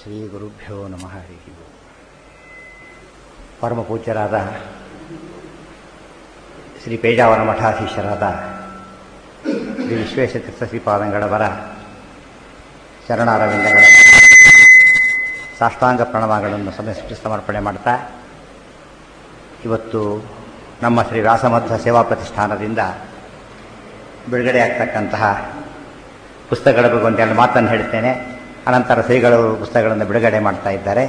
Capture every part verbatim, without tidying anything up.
ಶ್ರೀ ಗುರುಭ್ಯೋ ನಮಃ. ಹರಿ ಪರಮ ಪೂಜ್ಯರಾದ ಶ್ರೀ ಪೇಜಾವರ ಮಠಾಧೀಶರಾದ ಶ್ರೀ ವಿಶ್ವೇಶತೀರ್ಥ ಶ್ರೀಪಾದಂಗಳವರ ಶರಣಾರವಿಂದಗಳ ಸಾಷ್ಟಾಂಗ ಪ್ರಣವಗಳನ್ನು ಸಮರ್ಪಿಸಿ ಸಮರ್ಪಣೆ ಮಾಡ್ತಾ, ಇವತ್ತು ನಮ್ಮ ಶ್ರೀ ವ್ಯಾಸಮಧ್ವ ಸೇವಾ ಪ್ರತಿಷ್ಠಾನದಿಂದ ಬಿಡುಗಡೆ ಆಗ್ತಕ್ಕಂತಹ ಪುಸ್ತಕಗಳ ಬಗ್ಗೆ ಒಂದೆರಡು ಮಾತನ್ನು ಹೇಳ್ತೇನೆ. ಅನಂತರ ಶ್ರೀಗಳು ಪುಸ್ತಕಗಳನ್ನು ಬಿಡುಗಡೆ ಮಾಡ್ತಾ ಇದ್ದಾರೆ.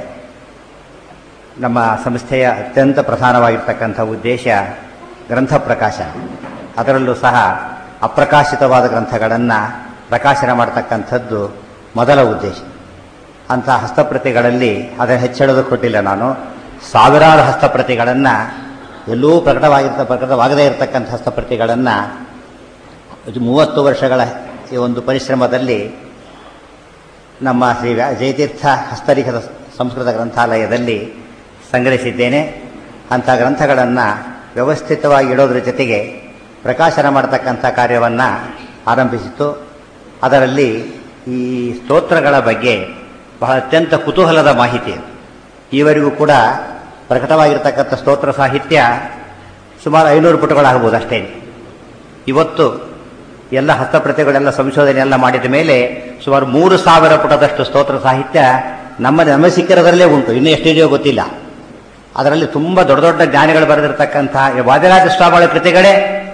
ನಮ್ಮ ಸಂಸ್ಥೆಯ ಅತ್ಯಂತ ಪ್ರಧಾನವಾಗಿರ್ತಕ್ಕಂಥ ಉದ್ದೇಶ ಗ್ರಂಥ ಪ್ರಕಾಶ. ಅದರಲ್ಲೂ ಸಹ ಅಪ್ರಕಾಶಿತವಾದ ಗ್ರಂಥಗಳನ್ನು ಪ್ರಕಾಶನ ಮಾಡತಕ್ಕಂಥದ್ದು ಮೊದಲ ಉದ್ದೇಶ. ಅಂಥ ಹಸ್ತಪ್ರತಿಗಳಲ್ಲಿ ಅದನ್ನು ಹೆಚ್ಚಿಡೋದು ಕೊಟ್ಟಿಲ್ಲ ನಾನು. ಸಾವಿರಾರು ಹಸ್ತಪ್ರತಿಗಳನ್ನು, ಎಲ್ಲೂ ಪ್ರಕಟವಾಗಿರ್ತ ಪ್ರಕಟವಾಗದೇ ಇರತಕ್ಕಂಥ ಹಸ್ತಪ್ರತಿಗಳನ್ನು ಮೂವತ್ತು ವರ್ಷಗಳ ಈ ಒಂದು ಪರಿಶ್ರಮದಲ್ಲಿ ನಮ್ಮ ಶ್ರೀ ಜಯತೀರ್ಥ ಹಸ್ತಲಿಖಿತ ಸಂಸ್ಕೃತ ಗ್ರಂಥಾಲಯದಲ್ಲಿ ಸಂಗ್ರಹಿಸಿದ್ದೇನೆ. ಅಂಥ ಗ್ರಂಥಗಳನ್ನು ವ್ಯವಸ್ಥಿತವಾಗಿ ಇಡೋದ್ರ ಜೊತೆಗೆ ಪ್ರಕಾಶನ ಮಾಡತಕ್ಕಂಥ ಕಾರ್ಯವನ್ನು ಆರಂಭಿಸಿತು. ಅದರಲ್ಲಿ ಈ ಸ್ತೋತ್ರಗಳ ಬಗ್ಗೆ ಬಹಳ ಅತ್ಯಂತ ಕುತೂಹಲದ ಮಾಹಿತಿ. ಈವರೆಗೂ ಕೂಡ ಪ್ರಕಟವಾಗಿರ್ತಕ್ಕಂಥ ಸ್ತೋತ್ರ ಸಾಹಿತ್ಯ ಸುಮಾರು ಐನೂರು ಪುಟಗಳಾಗಬಹುದು ಅಷ್ಟೇ. ಇವತ್ತು ಎಲ್ಲ ಹಸ್ತಪ್ರತಿಗಳೆಲ್ಲ ಸಂಶೋಧನೆ ಎಲ್ಲ ಮಾಡಿದ ಮೇಲೆ ಸುಮಾರು ಮೂರು ಸಾವಿರ ಪುಟದಷ್ಟು ಸ್ತೋತ್ರ ಸಾಹಿತ್ಯ ನಮ್ಮ ನಮ್ಮ ಸಿಕ್ಕಿರೋದರಲ್ಲೇ ಉಂಟು. ಇನ್ನೂ ಎಷ್ಟಿದೆಯೋ ಗೊತ್ತಿಲ್ಲ. ಅದರಲ್ಲಿ ತುಂಬ ದೊಡ್ಡ ದೊಡ್ಡ ಜ್ಞಾನಿಗಳು ಬರೆದಿರ್ತಕ್ಕಂಥ ವಾದಿರಾಜ ಸ್ವಾಮಿಗಳ ಕೃತಿಗಳೇ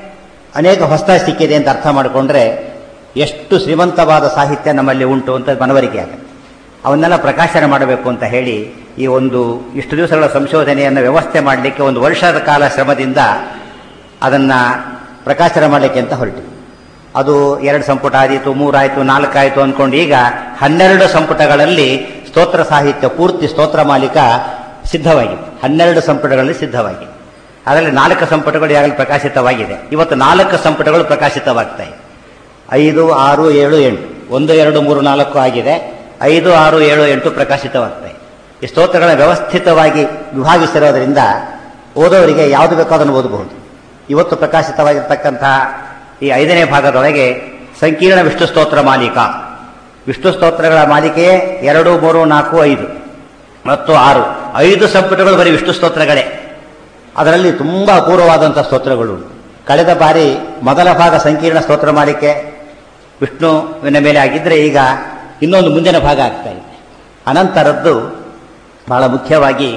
ಅನೇಕ ಹೊಸ ಸಿಕ್ಕಿದೆ ಅಂತ ಅರ್ಥ ಮಾಡಿಕೊಂಡ್ರೆ ಎಷ್ಟು ಶ್ರೀಮಂತವಾದ ಸಾಹಿತ್ಯ ನಮ್ಮಲ್ಲಿ ಉಂಟು ಅಂತ ಮನವರಿಕೆ ಆಗುತ್ತೆ. ಅವನ್ನೆಲ್ಲ ಪ್ರಕಾಶನ ಮಾಡಬೇಕು ಅಂತ ಹೇಳಿ ಈ ಒಂದು ಇಷ್ಟು ದಿವಸಗಳ ಸಂಶೋಧನೆಯನ್ನು ವ್ಯವಸ್ಥೆ ಮಾಡಲಿಕ್ಕೆ ಒಂದು ವರ್ಷದ ಕಾಲ ಶ್ರಮದಿಂದ ಅದನ್ನು ಪ್ರಕಾಶನ ಮಾಡಲಿಕ್ಕೆ ಅಂತ ಹೊರಟು. ಅದು ಎರಡು ಸಂಪುಟ ಆದೀತು, ಮೂರಾಯಿತು, ನಾಲ್ಕಾಯಿತು ಅಂದ್ಕೊಂಡು ಈಗ ಹನ್ನೆರಡು ಸಂಪುಟಗಳಲ್ಲಿ ಸ್ತೋತ್ರ ಸಾಹಿತ್ಯ ಪೂರ್ತಿ ಸ್ತೋತ್ರ ಮಾಲಿಕ ಸಿದ್ಧವಾಗಿದೆ. ಹನ್ನೆರಡು ಸಂಪುಟಗಳಲ್ಲಿ ಸಿದ್ಧವಾಗಿದೆ. ಅದರಲ್ಲಿ ನಾಲ್ಕು ಸಂಪುಟಗಳು ಈಗಾಗಲೇ ಪ್ರಕಾಶಿತವಾಗಿದೆ. ಇವತ್ತು ನಾಲ್ಕು ಸಂಪುಟಗಳು ಪ್ರಕಾಶಿತವಾಗ್ತಾ ಇದೆ. ಐದು, ಆರು, ಏಳು, ಎಂಟು, ಒಂದು ಎರಡು ಮೂರು ನಾಲ್ಕು ಆಗಿದೆ. ಐದು, ಆರು, ಏಳು, ಎಂಟು ಪ್ರಕಾಶಿತವಾಗ್ತಾ ಇದೆ. ಈ ಸ್ತೋತ್ರಗಳ ವ್ಯವಸ್ಥಿತವಾಗಿ ವಿಭಾಗಿಸಿರೋದ್ರಿಂದ ಓದೋರಿಗೆ ಯಾವುದು ಬೇಕೋ ಅದನ್ನು ಓದಬಹುದು. ಇವತ್ತು ಪ್ರಕಾಶಿತವಾಗಿರ್ತಕ್ಕಂತಹ ಈ ಐದನೇ ಭಾಗದೊಳಗೆ ಸಂಕೀರ್ಣ ವಿಷ್ಣು ಸ್ತೋತ್ರ ಮಾಲಿಕ, ವಿಷ್ಣು ಸ್ತೋತ್ರಗಳ ಮಾಲಿಕೆಯೇ ಎರಡು, ಮೂರು, ನಾಲ್ಕು, ಐದು ಮತ್ತು ಆರು, ಐದು ಸಂಪುಟಗಳು ಬರೀ ವಿಷ್ಣು ಸ್ತೋತ್ರಗಳೇ. ಅದರಲ್ಲಿ ತುಂಬ ಅಪೂರ್ವವಾದಂಥ ಸ್ತೋತ್ರಗಳು. ಕಳೆದ ಬಾರಿ ಮೊದಲ ಭಾಗ ಸಂಕೀರ್ಣ ಸ್ತೋತ್ರ ಮಾಲಿಕೆ ವಿಷ್ಣುವಿನ ಮೇಲೆ ಆಗಿದ್ದರೆ ಈಗ ಇನ್ನೊಂದು ಮುಂದಿನ ಭಾಗ ಆಗ್ತಾ ಇದೆ. ಅನಂತರದ್ದು ಬಹಳ ಮುಖ್ಯವಾಗಿ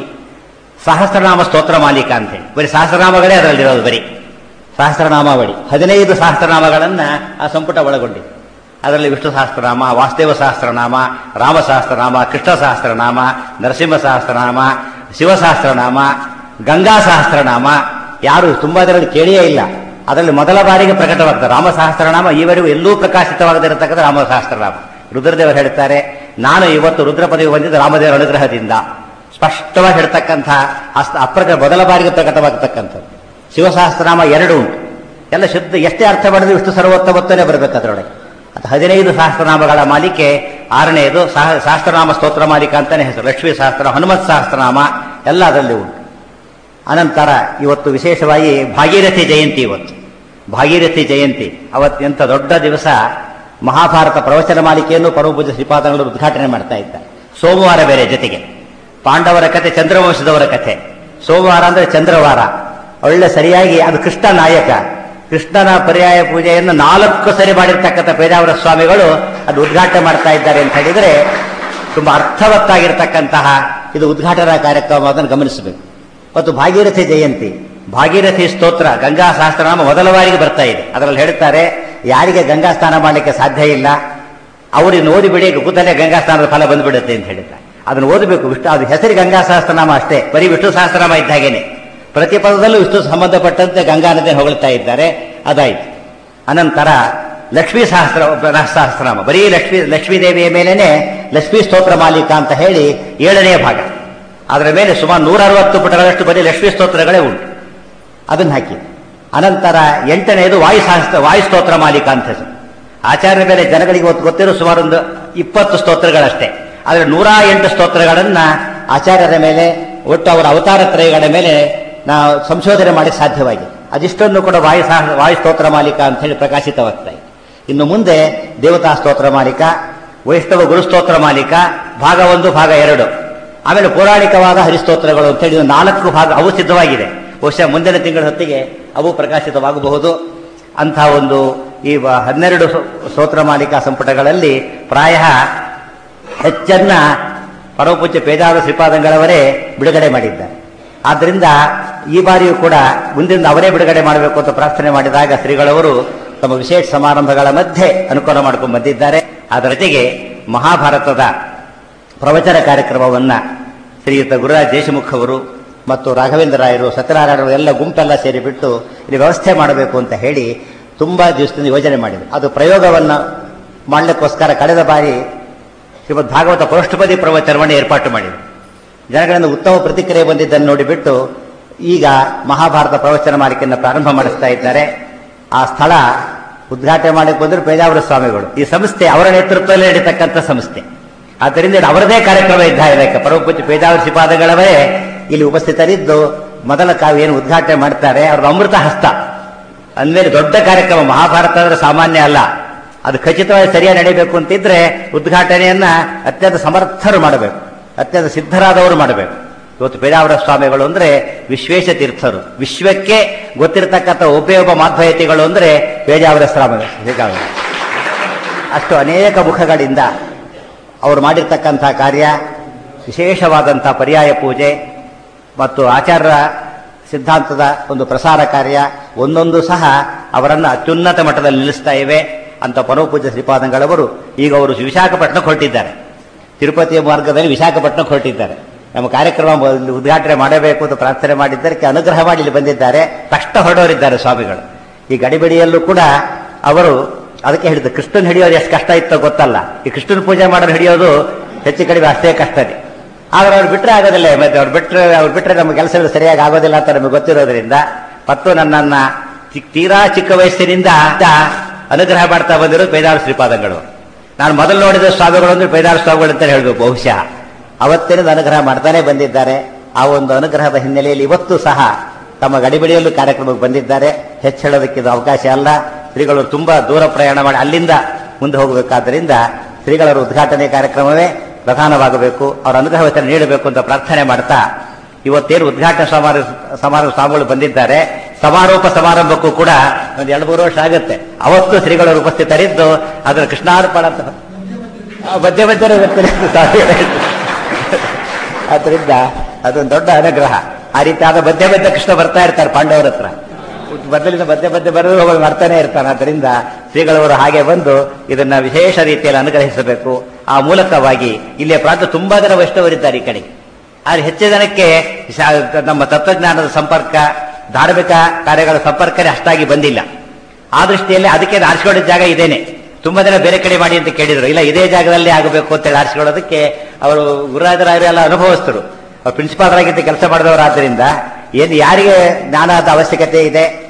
ಸಹಸ್ರನಾಮ ಸ್ತೋತ್ರ ಮಾಲಿಕ ಅಂತೇಳಿ ಬರೀ ಸಹಸ್ರನಾಮಗಳೇ ಅದರಲ್ಲಿರೋದು. ಬರೀ ಸಹಸ್ರನಾಮಾವಳಿ ಹದಿನೈದು ಸಹಸ್ರನಾಮಗಳನ್ನು ಆ ಸಂಪುಟ ಒಳಗೊಂಡಿದೆ. ಅದರಲ್ಲಿ ವಿಷ್ಣು ಸಹಸ್ರನಾಮ, ವಾಸುದೇವ ಸಹಸ್ರನಾಮ, ರಾಮ ಸಹಸ್ರನಾಮ, ಕೃಷ್ಣ ಸಹಸ್ರನಾಮ, ನರಸಿಂಹ ಸಹಸ್ರನಾಮ, ಶಿವ ಸಹಸ್ರನಾಮ, ಗಂಗಾ ಸಹಸ್ರನಾಮ. ಯಾರು ತುಂಬ ಅದರಲ್ಲಿ ಕೇಳಿಯೇ ಇಲ್ಲ. ಅದರಲ್ಲಿ ಮೊದಲ ಬಾರಿಗೆ ಪ್ರಕಟವಾಗ್ತದೆ ರಾಮ ಸಹಸ್ರನಾಮ. ಈವರೆಗೂ ಎಲ್ಲೂ ಪ್ರಕಾಶಿತವಾಗದಿರತಕ್ಕಂಥ ರಾಮ ಸಹಸ್ರನಾಮ. ರುದ್ರದೇವರು ಹೇಳ್ತಾರೆ, ನಾನು ಇವತ್ತು ರುದ್ರ ಪದವಿ ಹೊಂದಿದ್ದು ರಾಮದೇವರ ಅನುಗ್ರಹದಿಂದ. ಸ್ಪಷ್ಟವಾಗಿ ಹೇಳ್ತಕ್ಕಂಥ ಅಸ್ತ ಅಪ್ರಕ ಮೊದಲ ಬಾರಿಗೆ ಪ್ರಕಟವಾಗತಕ್ಕಂಥದ್ದು. ಶಿವಸಹಸ್ರನಾಮ ಎರಡು ಉಂಟು. ಎಲ್ಲ ಶುದ್ಧ ಎಷ್ಟೇ ಅರ್ಥ ಮಾಡಿದ್ರೆ ವಿಷ್ಣು ಸರ್ವೋತ್ತಮತ್ವನೇ ಬರಬೇಕು ಅದರೊಳಗೆ. ಅದು ಹದಿನೈದು ಸಹಸ್ರನಾಮಗಳ ಮಾಲಿಕೆ ಆರನೆಯದು ಸಹ ಸಹಸ್ರನಾಮ ಸ್ತೋತ್ರ ಮಾಲಿಕ ಅಂತಾನೆ ಹೆಸರು. ಲಕ್ಷ್ಮೀ ಸಹಸ್ರ, ಹನುಮತ್ ಸಹಸ್ರನಾಮ ಎಲ್ಲ ಅದರಲ್ಲಿ ಉಂಟು. ಅನಂತರ ಇವತ್ತು ವಿಶೇಷವಾಗಿ ಭಾಗೀರಥಿ ಜಯಂತಿ. ಇವತ್ತು ಭಾಗೀರಥಿ ಜಯಂತಿ. ಅವತ್ತೆಂಥ ದೊಡ್ಡ ದಿವಸ. ಮಹಾಭಾರತ ಪ್ರವಚನ ಮಾಲಿಕೆಯನ್ನು ಪರಮಪೂಜ್ಯ ಶ್ರೀಪಾದಂಗಳು ಉದ್ಘಾಟನೆ ಮಾಡ್ತಾ ಇದ್ದಾರೆ. ಸೋಮವಾರ ಬೇರೆ ಜೊತೆಗೆ ಪಾಂಡವರ ಕಥೆ, ಚಂದ್ರವಂಶದವರ ಕಥೆ. ಸೋಮವಾರ ಅಂದ್ರೆ ಚಂದ್ರವಾರ. ಒಳ್ಳೆ ಸರಿಯಾಗಿ ಅದು ಕೃಷ್ಣ ನಾಯಕ. ಕೃಷ್ಣನ ಪರ್ಯಾಯ ಪೂಜೆಯನ್ನು ನಾಲ್ಕು ಸರಿ ಮಾಡಿರ್ತಕ್ಕಂಥ ಪೇಜಾವರ ಸ್ವಾಮಿಗಳು ಅದು ಉದ್ಘಾಟನೆ ಮಾಡ್ತಾ ಇದ್ದಾರೆ ಅಂತ ಹೇಳಿದರೆ ತುಂಬಾ ಅರ್ಥವತ್ತಾಗಿರ್ತಕ್ಕಂತಹ ಇದು ಉದ್ಘಾಟನಾ ಕಾರ್ಯಕ್ರಮ ಅದನ್ನು ಗಮನಿಸಬೇಕು. ಮತ್ತು ಭಾಗೀರಥಿ ಜಯಂತಿ, ಭಾಗೀರಥಿ ಸ್ತೋತ್ರ, ಗಂಗಾ ಸಹಸ್ರನಾಮ ಮೊದಲ ಬಾರಿಗೆ ಬರ್ತಾ ಇದೆ. ಅದರಲ್ಲಿ ಹೇಳ್ತಾರೆ, ಯಾರಿಗೆ ಗಂಗಾ ಸ್ನಾನ ಮಾಡಲಿಕ್ಕೆ ಸಾಧ್ಯ ಇಲ್ಲ ಅವರಿಗೆ ಓದಿಬಿಡಿ, ಕೂತಲ್ಲೇ ಗಂಗಾ ಸ್ನಾನದ ಫಲ ಬಂದ್ಬಿಡುತ್ತೆ ಅಂತ ಹೇಳ್ತಾರೆ. ಅದನ್ನು ಓದಬೇಕು. ವಿಷ್ಣು ಅದು ಹೆಸರು ಗಂಗಾ ಸಹಸ್ರನಾಮ ಅಷ್ಟೇ, ಬರೀ ವಿಷ್ಣು ಸಹಸ್ರನಾಮ ಇದ್ದ ಹಾಗೇನೆ. ಪ್ರತಿ ಪದದಲ್ಲೂ ವಿಷ್ಣು ಸಂಬಂಧಪಟ್ಟಂತೆ ಗಂಗಾ ನದಿಯನ್ನು ಹೊಗಳ್ತಾ ಇದ್ದಾರೆ. ಅದಾಯಿತು. ಅನಂತರ ಲಕ್ಷ್ಮೀ ಸಹಸ್ರ ಸಹಸ್ರನಾಮ, ಬರೀ ಲಕ್ಷ್ಮೀ ಲಕ್ಷ್ಮೀದೇವಿಯ ಮೇಲೇನೆ ಲಕ್ಷ್ಮೀ ಸ್ತೋತ್ರ ಮಾಲಿಕ ಅಂತ ಹೇಳಿ ಏಳನೇ ಭಾಗ. ಅದರ ಮೇಲೆ ಸುಮಾರು ನೂರ ಅರವತ್ತು ಪುಟಗಳಷ್ಟು ಬರೀ ಲಕ್ಷ್ಮೀ ಸ್ತೋತ್ರಗಳೇ ಉಂಟು. ಅದನ್ನು ಹಾಕಿ. ಅನಂತರ ಎಂಟನೆಯದು ವಾಯು ಸಹಸ್ರ ವಾಯು ಸ್ತೋತ್ರ ಮಾಲಿಕ ಅಂತ ಹೆಸರು. ಆಚಾರ್ಯ ಮೇಲೆ ಜನಗಳಿಗೆ ಹೊತ್ತು ಗೊತ್ತಿರೋ ಸುಮಾರು ಒಂದು ಇಪ್ಪತ್ತು ಸ್ತೋತ್ರಗಳಷ್ಟೇ. ಆದರೆ ನೂರ ಎಂಟು ಸ್ತೋತ್ರಗಳನ್ನ ಆಚಾರ್ಯರ ಮೇಲೆ, ಒಟ್ಟು ಅವರ ಅವತಾರ ತ್ರಯಗಳ ಮೇಲೆ ನಾವು ಸಂಶೋಧನೆ ಮಾಡಿ ಸಾಧ್ಯವಾಗಿದೆ. ಅದಿಷ್ಟನ್ನು ಕೂಡ ವಾಯು ಸಹ ವಾಯು ಸ್ತೋತ್ರ ಮಾಲಿಕ ಅಂತ ಹೇಳಿ ಪ್ರಕಾಶಿತವಾಗ್ತಾ ಇದೆ. ಇನ್ನು ಮುಂದೆ ದೇವತಾ ಸ್ತೋತ್ರ ಮಾಲಿಕ, ವೈಷ್ಣವ ಗುರುಸ್ತೋತ್ರ ಮಾಲಿಕ, ಭಾಗ ಒಂದು ಭಾಗ ಎರಡು, ಆಮೇಲೆ ಪೌರಾಣಿಕವಾದ ಹರಿಸ್ತೋತ್ರಗಳು ಅಂತೇಳಿ ನಾಲ್ಕು ಭಾಗ ಅವು ಸಿದ್ಧವಾಗಿದೆ. ಬಹುಶಃ ಮುಂದಿನ ತಿಂಗಳ ಹೊತ್ತಿಗೆ ಅವು ಪ್ರಕಾಶಿತವಾಗಬಹುದು. ಅಂಥ ಒಂದು ಈ ಹನ್ನೆರಡು ಸ್ತೋತ್ರ ಮಾಲಿಕಾ ಸಂಪುಟಗಳಲ್ಲಿ ಪ್ರಾಯ ಹೆಚ್ಚನ್ನ ಪರಮಪೂಜ್ಯ ಪೇಜಾವರ ಶ್ರೀಪಾದಂಗಳವರೇ ಬಿಡುಗಡೆ ಮಾಡಿದ್ದಾರೆ. ಆದ್ದರಿಂದ ಈ ಬಾರಿಯೂ ಕೂಡ ಮುಂದಿನ ಅವರೇ ಬಿಡುಗಡೆ ಮಾಡಬೇಕು ಅಂತ ಪ್ರಾರ್ಥನೆ ಮಾಡಿದಾಗ ಶ್ರೀಗಳವರು ತಮ್ಮ ವಿಶೇಷ ಸಮಾರಂಭಗಳ ಮಧ್ಯೆ ಅನುಕೂಲ ಮಾಡಿಕೊಂಡು ಬಂದಿದ್ದಾರೆ. ಅದರ ಜೊತೆಗೆ ಮಹಾಭಾರತದ ಪ್ರವಚನ ಕಾರ್ಯಕ್ರಮವನ್ನ ಶ್ರೀಯುತ ಗುರುರಾಜ್ ದೇಶಮುಖ್ ಅವರು ಮತ್ತು ರಾಘವೇಂದ್ರ ರಾಯರು, ಸತ್ಯನಾರಾಯಣರು ಎಲ್ಲ ಗುಂಪೆಲ್ಲ ಸೇರಿಬಿಟ್ಟು ಇಲ್ಲಿ ವ್ಯವಸ್ಥೆ ಮಾಡಬೇಕು ಅಂತ ಹೇಳಿ ತುಂಬಾ ದಿವಸದಿಂದ ಯೋಜನೆ ಮಾಡಿದರು. ಅದು ಪ್ರಯೋಗವನ್ನು ಮಾಡಲಿಕ್ಕೋಸ್ಕರ ಕಳೆದ ಬಾರಿ ಶ್ರೀಮದ್ ಭಾಗವತ ಪೌಷ್ಠಪದಿ ಪ್ರವಚನವನ್ನು ಏರ್ಪಾಟು ಮಾಡಿದರು. ಜನಗಳಿಂದ ಉತ್ತಮ ಪ್ರತಿಕ್ರಿಯೆ ಬಂದಿದ್ದನ್ನು ನೋಡಿಬಿಟ್ಟು ಈಗ ಮಹಾಭಾರತ ಪ್ರವಚನ ಮಾಲಿಕೆಯನ್ನು ಪ್ರಾರಂಭ ಮಾಡಿಸ್ತಾ ಇದ್ದಾರೆ. ಆ ಸ್ಥಳ ಉದ್ಘಾಟನೆ ಮಾಡಕ್ಕೆ ಬಂದರು ಪೇಜಾವರ ಸ್ವಾಮಿಗಳು. ಈ ಸಂಸ್ಥೆ ಅವರ ನೇತೃತ್ವದಲ್ಲಿ ನಡೀತಕ್ಕಂಥ ಸಂಸ್ಥೆ. ಆದ್ದರಿಂದ ಅವರದೇ ಕಾರ್ಯಕ್ರಮ ಇದ್ದ ಇದಕ್ಕೆ ಪರಮಪೂಜ್ಯ ಪೇಜಾವರ ಶ್ರೀಪಾದಗಳವರೇ ಇಲ್ಲಿ ಉಪಸ್ಥಿತರಿದ್ದು ಮೊದಲ ಕಾವ್ಯ ಏನು ಉದ್ಘಾಟನೆ ಮಾಡ್ತಾರೆ ಅವ್ರದ್ದು ಅಮೃತ ಹಸ್ತ ಅಂದ್ಮೇಲೆ ದೊಡ್ಡ ಕಾರ್ಯಕ್ರಮ. ಮಹಾಭಾರತ ಅಂದ್ರೆ ಸಾಮಾನ್ಯ ಅಲ್ಲ, ಅದು ಖಚಿತವಾಗಿ ಸರಿಯಾಗಿ ನಡೀಬೇಕು ಅಂತಿದ್ರೆ ಉದ್ಘಾಟನೆಯನ್ನ ಅತ್ಯಂತ ಸಮರ್ಥರು ಮಾಡಬೇಕು, ಅತ್ಯಂತ ಸಿದ್ಧರಾದವರು ಮಾಡಬೇಕು. ಇವತ್ತು ಪೇಜಾವರ ಸ್ವಾಮಿಗಳು ಅಂದ್ರೆ ವಿಶ್ವೇಶ ತೀರ್ಥರು, ವಿಶ್ವಕ್ಕೆ ಗೊತ್ತಿರತಕ್ಕಂಥ ಒಬ್ಬೇ ಒಬ್ಬ ಮಾಧ್ವಯತಿಗಳು ಅಂದ್ರೆ ಪೇಜಾವರ ಸ್ವಾಮಿಗಳು. ಅಷ್ಟು ಅನೇಕ ಮುಖಗಳಿಂದ ಅವರು ಮಾಡಿರ್ತಕ್ಕಂಥ ಕಾರ್ಯ, ವಿಶೇಷವಾದಂಥ ಪರ್ಯಾಯ ಪೂಜೆ ಮತ್ತು ಆಚಾರ್ಯ ಸಿದ್ಧಾಂತದ ಒಂದು ಪ್ರಸಾರ ಕಾರ್ಯ ಒಂದೊಂದು ಸಹ ಅವರನ್ನು ಅತ್ಯುನ್ನತ ಮಟ್ಟದಲ್ಲಿ ನಿಲ್ಲಿಸ್ತಾ ಇವೆ. ಅಂತ ಪರಮಪೂಜ್ಯ ಶ್ರೀಪಾದಂಗಳವರು ಈಗ ಅವರು ವಿಶಾಖಪಟ್ಟಣಕ್ಕೆ ಹೊರಟಿದ್ದಾರೆ. ತಿರುಪತಿಯ ಮಾರ್ಗದಲ್ಲಿ ವಿಶಾಖಪಟ್ಟಣಕ್ಕೆ ಹೊರಟಿದ್ದಾರೆ. ನಮ್ಮ ಕಾರ್ಯಕ್ರಮ ಉದ್ಘಾಟನೆ ಮಾಡಬೇಕು ಅಂತ ಪ್ರಾರ್ಥನೆ ಮಾಡಿದ್ದಕ್ಕೆ ಅನುಗ್ರಹ ಮಾಡಿ ಇಲ್ಲಿ ಬಂದಿದ್ದಾರೆ. ತಕ್ಷಣ ಹೊರಡೋರಿದ್ದಾರೆ ಸ್ವಾಮಿಗಳು. ಈ ಗಡಿಬಿಡಿಯಲ್ಲೂ ಕೂಡ ಅವರು ಅದಕ್ಕೆ ಹೇಳಿದ್ರು, ಕೃಷ್ಣನ್ ಹಿಡಿಯೋದು ಎಷ್ಟು ಕಷ್ಟ ಇತ್ತೋ ಗೊತ್ತಲ್ಲ, ಈ ಕೃಷ್ಣನ್ ಪೂಜೆ ಮಾಡೋದು ಹಿಡಿಯೋದು ಹೆಚ್ಚು ಕಡಿಮೆ ಅಷ್ಟೇ ಕಷ್ಟನೇ. ಆದ್ರೆ ಅವ್ರು ಬಿಟ್ಟರೆ ಆಗೋದಿಲ್ಲ. ಮತ್ತೆ ಅವ್ರು ಬಿಟ್ಟರೆ ಅವ್ರು ಬಿಟ್ಟರೆ ನಮ್ಮ ಕೆಲಸಗಳು ಸರಿಯಾಗಿ ಆಗೋದಿಲ್ಲ ಅಂತ ನಮಗೆ ಗೊತ್ತಿರೋದ್ರಿಂದ ಮತ್ತು ನನ್ನನ್ನ ತೀರಾ ಚಿಕ್ಕ ವಯಸ್ಸಿನಿಂದ ಅನುಗ್ರಹ ಮಾಡ್ತಾ ಬಂದಿರೋದು ಪೇಜಾವರ ಶ್ರೀಪಾದಂಗಳು. ನಾನು ಮೊದಲು ನೋಡಿದ ಸ್ವಾಮಿಗಳು ಅಂದ್ರೆ ಪೇಜಾವರ ಸ್ವಾಮಿಗಳು ಅಂತ ಹೇಳ್ಬೇಕು. ಬಹುಶಃ ಅವತ್ತಿನಿಂದ ಅನುಗ್ರಹ ಮಾಡ್ತಾನೆ ಬಂದಿದ್ದಾರೆ. ಆ ಒಂದು ಅನುಗ್ರಹದ ಹಿನ್ನೆಲೆಯಲ್ಲಿ ಇವತ್ತು ಸಹ ತಮ್ಮ ಗಡಿಬಿಡಿಯಲ್ಲೂ ಕಾರ್ಯಕ್ರಮಕ್ಕೆ ಬಂದಿದ್ದಾರೆ. ಹೆಚ್ಚಳೋದಕ್ಕಿದು ಅವಕಾಶ ಅಲ್ಲ. ಶ್ರೀಗಳು ತುಂಬಾ ದೂರ ಪ್ರಯಾಣ ಮಾಡಿ ಅಲ್ಲಿಂದ ಮುಂದೆ ಹೋಗಬೇಕಾದ್ದರಿಂದ ಶ್ರೀಗಳವರ ಉದ್ಘಾಟನೆ ಕಾರ್ಯಕ್ರಮವೇ ಪ್ರಧಾನವಾಗಬೇಕು, ಅವರ ಅನುಗ್ರಹ ವಚನ ನೀಡಬೇಕು ಅಂತ ಪ್ರಾರ್ಥನೆ ಮಾಡ್ತಾ ಇವತ್ತೇನು ಉದ್ಘಾಟನಾ ಸಮಾರಂಭ ಸಮಾರಂಭ ಸ್ವಾಮಿಗಳು ಬಂದಿದ್ದಾರೆ. ಸಮಾರೋಪ ಸಮಾರಂಭಕ್ಕೂ ಕೂಡ ಒಂದು ಎರಡು ಮೂರು ವರ್ಷ ಆಗುತ್ತೆ. ಅವತ್ತು ಶ್ರೀಗಳವರು ಉಪಸ್ಥಿತರಿದ್ದು ಅದರ ಕೃಷ್ಣಾರ್ಪಣ ಅಂತ ಮಧ್ಯ ಮಧ್ಯ ಆದ್ರಿಂದ ಅದೊಂದು ದೊಡ್ಡ ಅನುಗ್ರಹ. ಆ ರೀತಿ ಆದ ಮಧ್ಯ ಮಧ್ಯ ಕೃಷ್ಣ ಬರ್ತಾ ಇರ್ತಾರೆ ಪಾಂಡವರ ಹತ್ರ. ಮೊದಲಿನ ಮಧ್ಯ ಮಧ್ಯ ಬರೋದು ಹೋಗಿ ಮಾಡ್ತಾನೆ ಇರ್ತಾನೆ. ಆದ್ದರಿಂದ ಶ್ರೀಗಳವರು ಹಾಗೆ ಬಂದು ಇದನ್ನ ವಿಶೇಷ ರೀತಿಯಲ್ಲಿ ಅನುಗ್ರಹಿಸಬೇಕು. ಆ ಮೂಲಕವಾಗಿ ಇಲ್ಲಿಯ ಪ್ರಾಂತ ತುಂಬಾ ಜನ ವೈಷ್ಣವರಿದ್ದಾರೆ ಈ ಕಡೆ. ಆದ್ರೆ ಹೆಚ್ಚು ಜನಕ್ಕೆ ನಮ್ಮ ತತ್ವಜ್ಞಾನದ ಸಂಪರ್ಕ, ಧಾರ್ಮಿಕ ಕಾರ್ಯಗಳ ಸಂಪರ್ಕನೇ ಅಷ್ಟಾಗಿ ಬಂದಿಲ್ಲ. ಆ ದೃಷ್ಟಿಯಲ್ಲಿ ಅದಕ್ಕೆ ಆರಿಸಿಕೊಂಡಿದ್ದ ಜಾಗ ಇದೇನೆ. ತುಂಬಾ ಜನ ಬೇರೆ ಕಡೆ ಮಾಡಿ ಅಂತ ಕೇಳಿದ್ರು, ಇಲ್ಲ ಇದೇ ಜಾಗದಲ್ಲಿ ಆಗಬೇಕು ಅಂತೇಳಿ ಆರಿಸಿಕೊಳ್ಳೋದಕ್ಕೆ ಅವರು ಗುರುರಾಜರಾಯರು ಎಲ್ಲ ಅನುಭವಸ್ಥರು, ಅವ್ರು ಪ್ರಿನ್ಸಿಪಾಲ್ ಆಗಿದ್ದ ಕೆಲಸ ಮಾಡಿದವರಾದ್ದರಿಂದ ಏನು ಯಾರಿಗೆ ಜ್ಞಾನದ ಅವಶ್ಯಕತೆ ಇದೆ